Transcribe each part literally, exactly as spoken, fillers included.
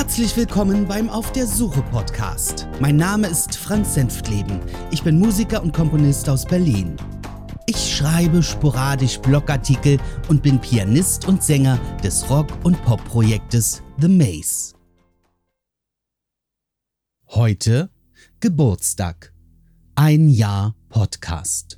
Herzlich willkommen beim Auf der Suche Podcast. Mein Name ist Franz Senftleben. Ich bin Musiker und Komponist aus Berlin. Ich schreibe sporadisch Blogartikel und bin Pianist und Sänger des Rock- und Pop-Projektes The Maze. Heute Geburtstag. Ein Jahr Podcast.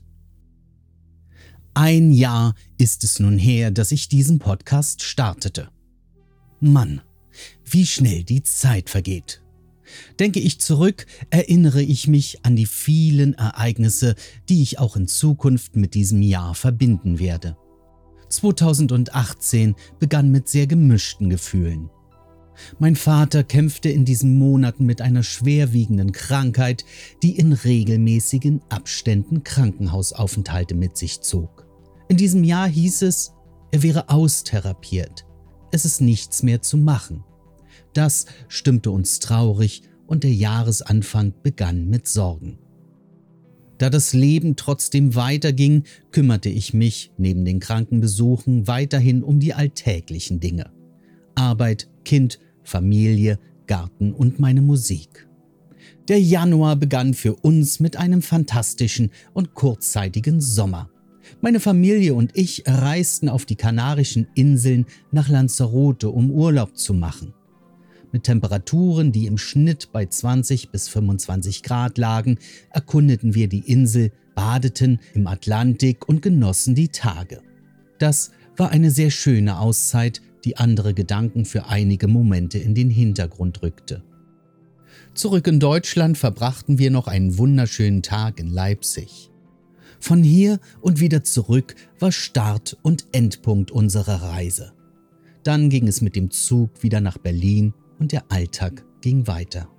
Ein Jahr ist es nun her, dass ich diesen Podcast startete. Mann, wie schnell die Zeit vergeht. Denke ich zurück, erinnere ich mich an die vielen Ereignisse, die ich auch in Zukunft mit diesem Jahr verbinden werde. zweitausendachtzehn begann mit sehr gemischten Gefühlen. Mein Vater kämpfte in diesen Monaten mit einer schwerwiegenden Krankheit, die in regelmäßigen Abständen Krankenhausaufenthalte mit sich zog. In diesem Jahr hieß es, er wäre austherapiert. Es ist nichts mehr zu machen. Das stimmte uns traurig und der Jahresanfang begann mit Sorgen. Da das Leben trotzdem weiterging, kümmerte ich mich neben den Krankenbesuchen weiterhin um die alltäglichen Dinge. Arbeit, Kind, Familie, Garten und meine Musik. Der Januar begann für uns mit einem fantastischen und kurzzeitigen Sommer. Meine Familie und ich reisten auf die Kanarischen Inseln nach Lanzarote, um Urlaub zu machen. Mit Temperaturen, die im Schnitt bei zwanzig bis fünfundzwanzig Grad lagen, erkundeten wir die Insel, badeten im Atlantik und genossen die Tage. Das war eine sehr schöne Auszeit, die andere Gedanken für einige Momente in den Hintergrund rückte. Zurück in Deutschland verbrachten wir noch einen wunderschönen Tag in Leipzig. Von hier und wieder zurück war Start und Endpunkt unserer Reise. Dann ging es mit dem Zug wieder nach Berlin und der Alltag ging weiter.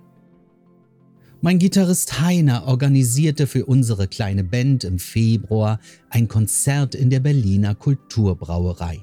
Mein Gitarrist Heiner organisierte für unsere kleine Band im Februar ein Konzert in der Berliner Kulturbrauerei.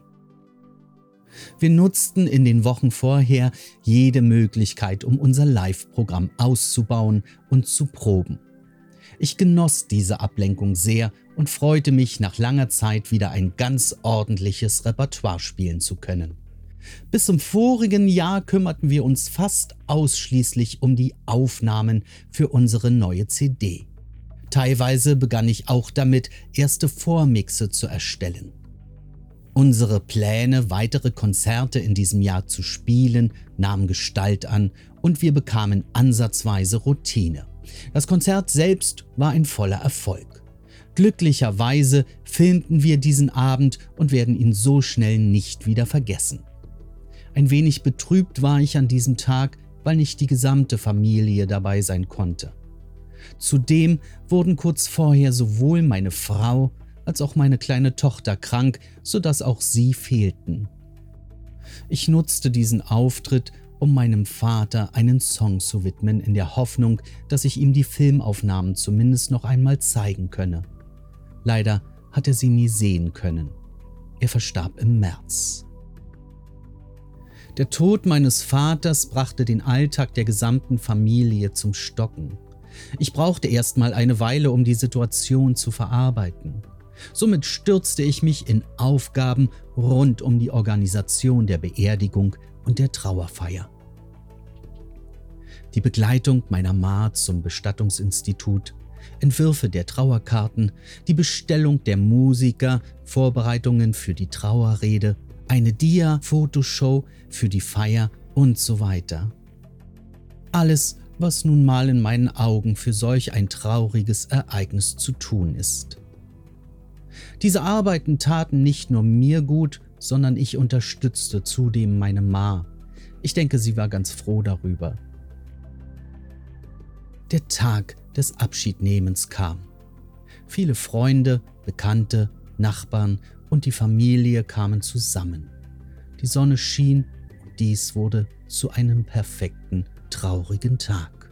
Wir nutzten in den Wochen vorher jede Möglichkeit, um unser Live-Programm auszubauen und zu proben. Ich genoss diese Ablenkung sehr und freute mich, nach langer Zeit wieder ein ganz ordentliches Repertoire spielen zu können. Bis zum vorigen Jahr kümmerten wir uns fast ausschließlich um die Aufnahmen für unsere neue C D. Teilweise begann ich auch damit, erste Vormixe zu erstellen. Unsere Pläne, weitere Konzerte in diesem Jahr zu spielen, nahmen Gestalt an und wir bekamen ansatzweise Routine. Das Konzert selbst war ein voller Erfolg. Glücklicherweise filmten wir diesen Abend und werden ihn so schnell nicht wieder vergessen. Ein wenig betrübt war ich an diesem Tag, weil nicht die gesamte Familie dabei sein konnte. Zudem wurden kurz vorher sowohl meine Frau als auch meine kleine Tochter krank, sodass auch sie fehlten. Ich nutzte diesen Auftritt, um meinem Vater einen Song zu widmen, in der Hoffnung, dass ich ihm die Filmaufnahmen zumindest noch einmal zeigen könne. Leider hat er sie nie sehen können. Er verstarb im März. Der Tod meines Vaters brachte den Alltag der gesamten Familie zum Stocken. Ich brauchte erst mal eine Weile, um die Situation zu verarbeiten. Somit stürzte ich mich in Aufgaben rund um die Organisation der Beerdigung und der Trauerfeier. Die Begleitung meiner Ma zum Bestattungsinstitut, Entwürfe der Trauerkarten, die Bestellung der Musiker, Vorbereitungen für die Trauerrede, eine Dia-Fotoshow für die Feier und so weiter. Alles, was nun mal in meinen Augen für solch ein trauriges Ereignis zu tun ist. Diese Arbeiten taten nicht nur mir gut, sondern ich unterstützte zudem meine Ma. Ich denke, sie war ganz froh darüber. Der Tag des Abschiednehmens kam. Viele Freunde, Bekannte, Nachbarn und die Familie kamen zusammen. Die Sonne schien und dies wurde zu einem perfekten, traurigen Tag.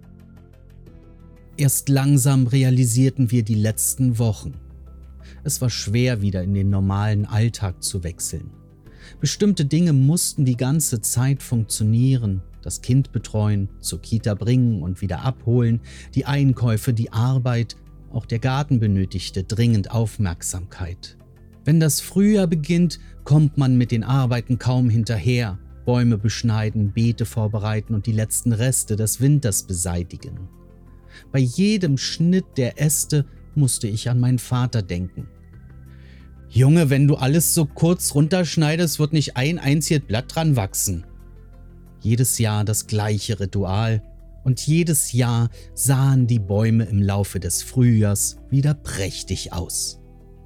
Erst langsam realisierten wir die letzten Wochen. Es war schwer, wieder in den normalen Alltag zu wechseln. Bestimmte Dinge mussten die ganze Zeit funktionieren. Das Kind betreuen, zur Kita bringen und wieder abholen, die Einkäufe, die Arbeit, auch der Garten benötigte dringend Aufmerksamkeit. Wenn das Frühjahr beginnt, kommt man mit den Arbeiten kaum hinterher Bäume beschneiden, Beete vorbereiten und die letzten Reste des Winters beseitigen. Bei jedem Schnitt der Äste musste ich an meinen Vater denken. »Junge, wenn du alles so kurz runterschneidest, wird nicht ein einziges Blatt dran wachsen.« Jedes Jahr das gleiche Ritual und jedes Jahr sahen die Bäume im Laufe des Frühjahrs wieder prächtig aus.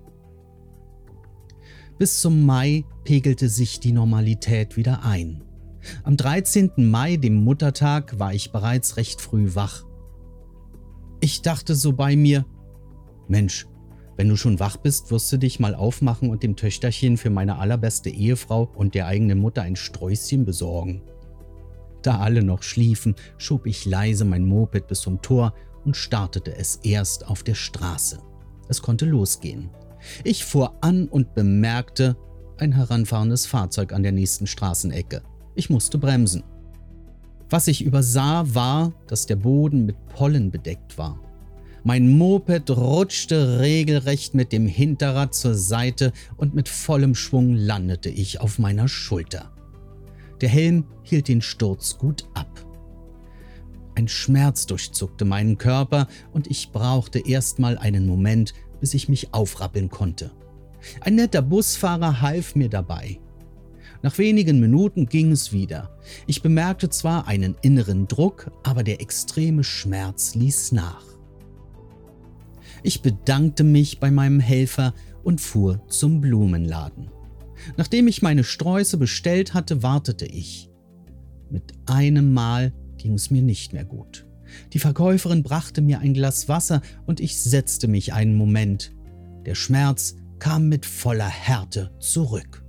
Bis zum Mai pegelte sich die Normalität wieder ein. Am dreizehnten Mai, dem Muttertag, war ich bereits recht früh wach. Ich dachte so bei mir, Mensch, wenn du schon wach bist, wirst du dich mal aufmachen und dem Töchterchen für meine allerbeste Ehefrau und der eigenen Mutter ein Sträußchen besorgen. Da alle noch schliefen, schob ich leise mein Moped bis zum Tor und startete es erst auf der Straße. Es konnte losgehen. Ich fuhr an und bemerkte ein heranfahrendes Fahrzeug an der nächsten Straßenecke. Ich musste bremsen. Was ich übersah, war, dass der Boden mit Pollen bedeckt war. Mein Moped rutschte regelrecht mit dem Hinterrad zur Seite und mit vollem Schwung landete ich auf meiner Schulter. Der Helm hielt den Sturz gut ab. Ein Schmerz durchzuckte meinen Körper und ich brauchte erstmal einen Moment, bis ich mich aufrappeln konnte. Ein netter Busfahrer half mir dabei. Nach wenigen Minuten ging es wieder. Ich bemerkte zwar einen inneren Druck, aber der extreme Schmerz ließ nach. Ich bedankte mich bei meinem Helfer und fuhr zum Blumenladen. Nachdem ich meine Sträuße bestellt hatte, wartete ich. Mit einem Mal ging es mir nicht mehr gut. Die Verkäuferin brachte mir ein Glas Wasser und ich setzte mich einen Moment. Der Schmerz kam mit voller Härte zurück.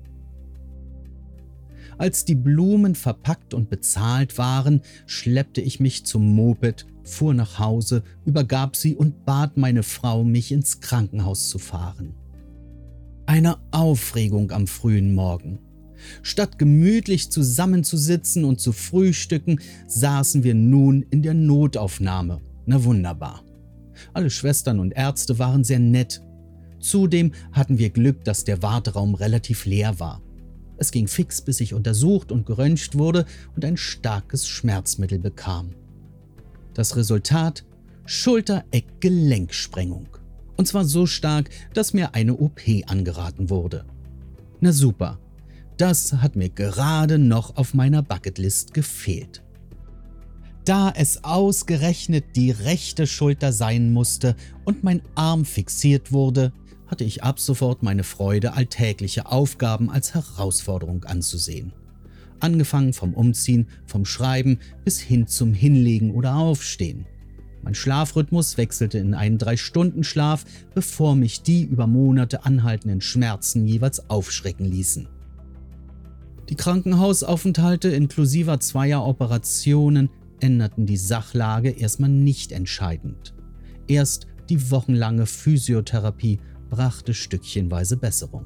Als die Blumen verpackt und bezahlt waren, schleppte ich mich zum Moped, fuhr nach Hause, übergab sie und bat meine Frau, mich ins Krankenhaus zu fahren. Eine Aufregung am frühen Morgen. Statt gemütlich zusammenzusitzen und zu frühstücken, saßen wir nun in der Notaufnahme. Na wunderbar. Alle Schwestern und Ärzte waren sehr nett. Zudem hatten wir Glück, dass der Warteraum relativ leer war. Es ging fix, bis ich untersucht und geröntgt wurde und ein starkes Schmerzmittel bekam. Das Resultat: Schulter-Eck-Gelenksprengung. Und zwar so stark, dass mir eine O P angeraten wurde. Na super, das hat mir gerade noch auf meiner Bucketlist gefehlt. Da es ausgerechnet die rechte Schulter sein musste und mein Arm fixiert wurde, hatte ich ab sofort meine Freude, alltägliche Aufgaben als Herausforderung anzusehen. Angefangen vom Umziehen, vom Schreiben bis hin zum Hinlegen oder Aufstehen. Mein Schlafrhythmus wechselte in einen Drei-Stunden-Schlaf, bevor mich die über Monate anhaltenden Schmerzen jeweils aufschrecken ließen. Die Krankenhausaufenthalte inklusive zweier Operationen änderten die Sachlage erstmal nicht entscheidend. Erst die wochenlange Physiotherapie brachte stückchenweise Besserung.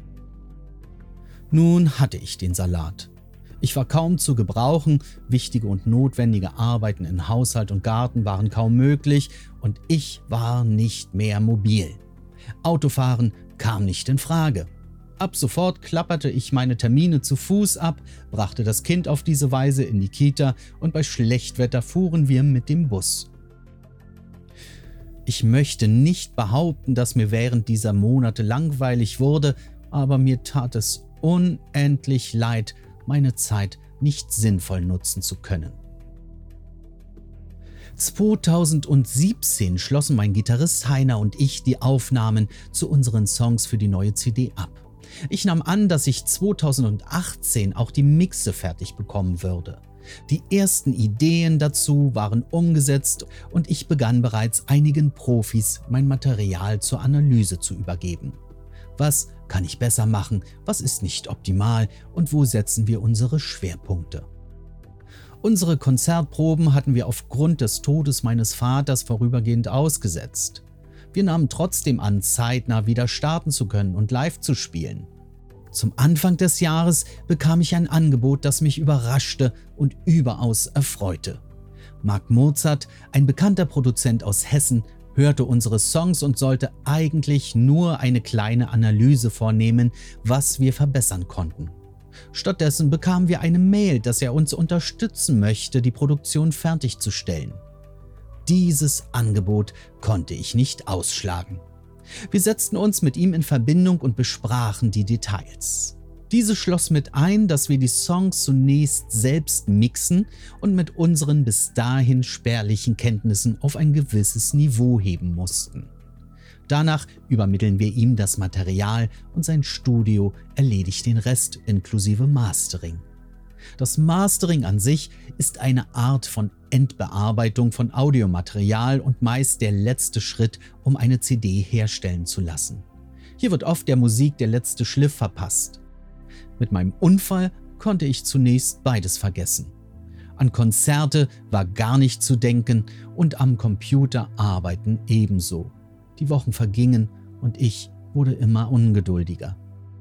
Nun hatte ich den Salat. Ich war kaum zu gebrauchen, wichtige und notwendige Arbeiten in Haushalt und Garten waren kaum möglich und ich war nicht mehr mobil. Autofahren kam nicht in Frage. Ab sofort klapperte ich meine Termine zu Fuß ab, brachte das Kind auf diese Weise in die Kita und bei Schlechtwetter fuhren wir mit dem Bus. Ich möchte nicht behaupten, dass mir während dieser Monate langweilig wurde, aber mir tat es unendlich leid, meine Zeit nicht sinnvoll nutzen zu können. zweitausendsiebzehn schlossen mein Gitarrist Heiner und ich die Aufnahmen zu unseren Songs für die neue C D ab. Ich nahm an, dass ich zweitausendachtzehn auch die Mixe fertig bekommen würde. Die ersten Ideen dazu waren umgesetzt und ich begann bereits einigen Profis mein Material zur Analyse zu übergeben. Was kann ich besser machen, was ist nicht optimal und wo setzen wir unsere Schwerpunkte? Unsere Konzertproben hatten wir aufgrund des Todes meines Vaters vorübergehend ausgesetzt. Wir nahmen trotzdem an, zeitnah wieder starten zu können und live zu spielen. Zum Anfang des Jahres bekam ich ein Angebot, das mich überraschte und überaus erfreute. Marc Mozart, ein bekannter Produzent aus Hessen, hörte unsere Songs und sollte eigentlich nur eine kleine Analyse vornehmen, was wir verbessern konnten. Stattdessen bekamen wir eine Mail, dass er uns unterstützen möchte, die Produktion fertigzustellen. Dieses Angebot konnte ich nicht ausschlagen. Wir setzten uns mit ihm in Verbindung und besprachen die Details. Diese schloss mit ein, dass wir die Songs zunächst selbst mixen und mit unseren bis dahin spärlichen Kenntnissen auf ein gewisses Niveau heben mussten. Danach übermitteln wir ihm das Material und sein Studio erledigt den Rest inklusive Mastering. Das Mastering an sich ist eine Art von Endbearbeitung von Audiomaterial und meist der letzte Schritt, um eine C D herstellen zu lassen. Hier wird oft der Musik der letzte Schliff verpasst. Mit meinem Unfall konnte ich zunächst beides vergessen. An Konzerte war gar nicht zu denken und am Computer arbeiten ebenso. Die Wochen vergingen und ich wurde immer ungeduldiger.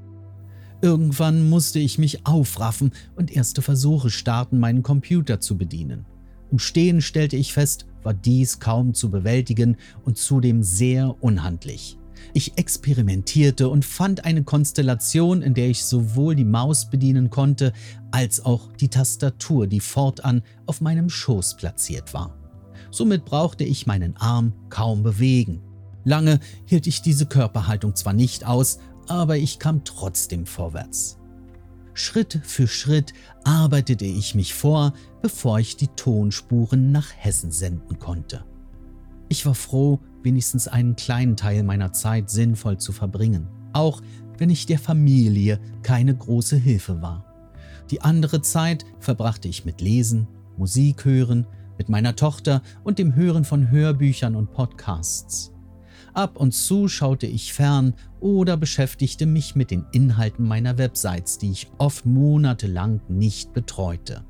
Irgendwann musste ich mich aufraffen und erste Versuche starten, meinen Computer zu bedienen. Im Stehen stellte ich fest, war dies kaum zu bewältigen und zudem sehr unhandlich. Ich experimentierte und fand eine Konstellation, in der ich sowohl die Maus bedienen konnte, als auch die Tastatur, die fortan auf meinem Schoß platziert war. Somit brauchte ich meinen Arm kaum bewegen. Lange hielt ich diese Körperhaltung zwar nicht aus, aber ich kam trotzdem vorwärts. Schritt für Schritt arbeitete ich mich vor, bevor ich die Tonspuren nach Hessen senden konnte. Ich war froh, wenigstens einen kleinen Teil meiner Zeit sinnvoll zu verbringen, auch wenn ich der Familie keine große Hilfe war. Die andere Zeit verbrachte ich mit Lesen, Musik hören, mit meiner Tochter und dem Hören von Hörbüchern und Podcasts. Ab und zu schaute ich fern oder beschäftigte mich mit den Inhalten meiner Websites, die ich oft monatelang nicht betreute.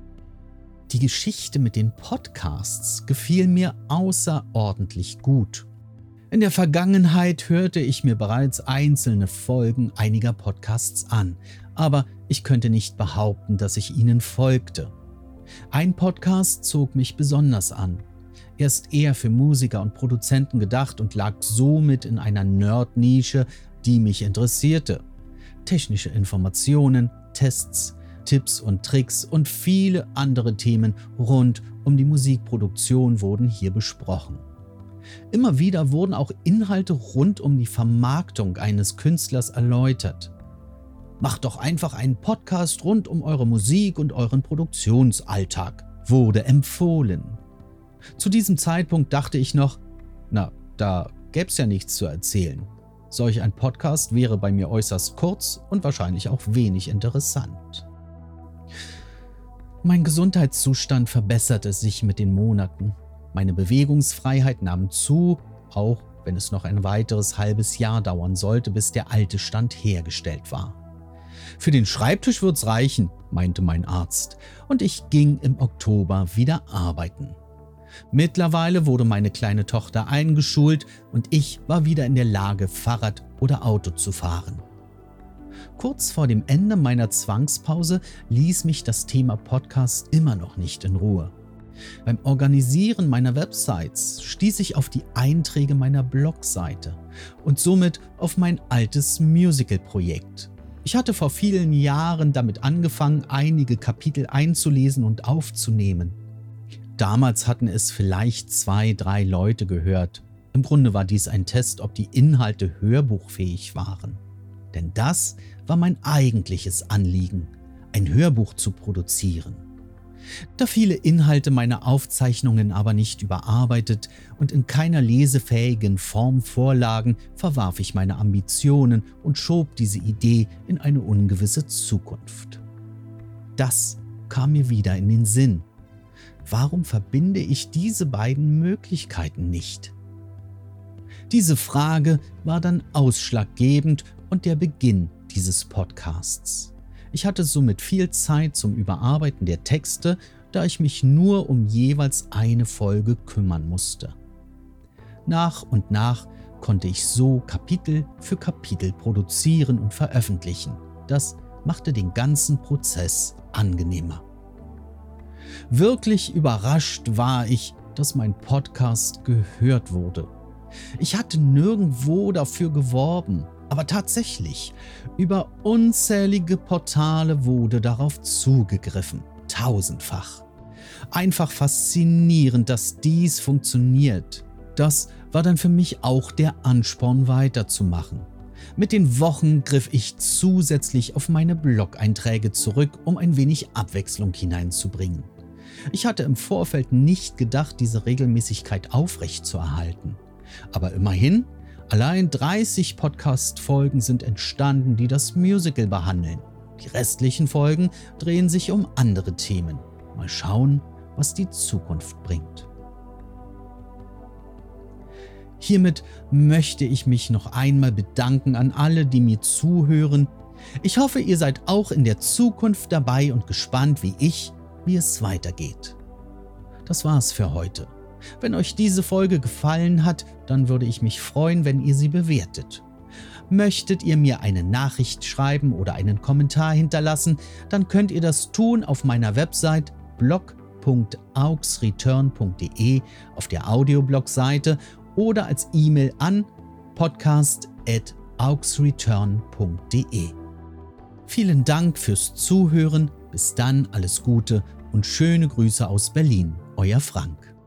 Die Geschichte mit den Podcasts gefiel mir außerordentlich gut. In der Vergangenheit hörte ich mir bereits einzelne Folgen einiger Podcasts an, aber ich könnte nicht behaupten, dass ich ihnen folgte. Ein Podcast zog mich besonders an. Er ist eher für Musiker und Produzenten gedacht und lag somit in einer Nerd-Nische, die mich interessierte. Technische Informationen, Tests, Tipps und Tricks und viele andere Themen rund um die Musikproduktion wurden hier besprochen. Immer wieder wurden auch Inhalte rund um die Vermarktung eines Künstlers erläutert. Macht doch einfach einen Podcast rund um eure Musik und euren Produktionsalltag, wurde empfohlen. Zu diesem Zeitpunkt dachte ich noch, na, da gäb's ja nichts zu erzählen. Solch ein Podcast wäre bei mir äußerst kurz und wahrscheinlich auch wenig interessant. Mein Gesundheitszustand verbesserte sich mit den Monaten. Meine Bewegungsfreiheit nahm zu, auch wenn es noch ein weiteres halbes Jahr dauern sollte, bis der alte Stand hergestellt war. Für den Schreibtisch wird's reichen, meinte mein Arzt, und ich ging im Oktober wieder arbeiten. Mittlerweile wurde meine kleine Tochter eingeschult und ich war wieder in der Lage, Fahrrad oder Auto zu fahren. Kurz vor dem Ende meiner Zwangspause ließ mich das Thema Podcast immer noch nicht in Ruhe. Beim Organisieren meiner Websites stieß ich auf die Einträge meiner Blogseite und somit auf mein altes Musical-Projekt. Ich hatte vor vielen Jahren damit angefangen, einige Kapitel einzulesen und aufzunehmen. Damals hatten es vielleicht zwei, drei Leute gehört. Im Grunde war dies ein Test, ob die Inhalte hörbuchfähig waren. Denn das war mein eigentliches Anliegen, ein Hörbuch zu produzieren. Da viele Inhalte meiner Aufzeichnungen aber nicht überarbeitet und in keiner lesefähigen Form vorlagen, verwarf ich meine Ambitionen und schob diese Idee in eine ungewisse Zukunft. Das kam mir wieder in den Sinn. Warum verbinde ich diese beiden Möglichkeiten nicht? Diese Frage war dann ausschlaggebend und der Beginn dieses Podcasts. Ich hatte somit viel Zeit zum Überarbeiten der Texte, da ich mich nur um jeweils eine Folge kümmern musste. Nach und nach konnte ich so Kapitel für Kapitel produzieren und veröffentlichen. Das machte den ganzen Prozess angenehmer. Wirklich überrascht war ich, dass mein Podcast gehört wurde. Ich hatte nirgendwo dafür geworben. Aber tatsächlich, über unzählige Portale wurde darauf zugegriffen, tausendfach. Einfach faszinierend, dass dies funktioniert. Das war dann für mich auch der Ansporn, weiterzumachen. Mit den Wochen griff ich zusätzlich auf meine Blog-Einträge zurück, um ein wenig Abwechslung hineinzubringen. Ich hatte im Vorfeld nicht gedacht, diese Regelmäßigkeit aufrechtzuerhalten. Aber immerhin, allein dreißig Podcast-Folgen sind entstanden, die das Musical behandeln. Die restlichen Folgen drehen sich um andere Themen. Mal schauen, was die Zukunft bringt. Hiermit möchte ich mich noch einmal bedanken an alle, die mir zuhören. Ich hoffe, ihr seid auch in der Zukunft dabei und gespannt wie ich, wie es weitergeht. Das war's für heute. Wenn euch diese Folge gefallen hat, dann würde ich mich freuen, wenn ihr sie bewertet. Möchtet ihr mir eine Nachricht schreiben oder einen Kommentar hinterlassen, dann könnt ihr das tun auf meiner Website blog punkt auxreturn punkt de auf der Audioblog-Seite oder als E-Mail an podcast at auxreturn punkt de. Vielen Dank fürs Zuhören. Bis dann, alles Gute und schöne Grüße aus Berlin. Euer Frank.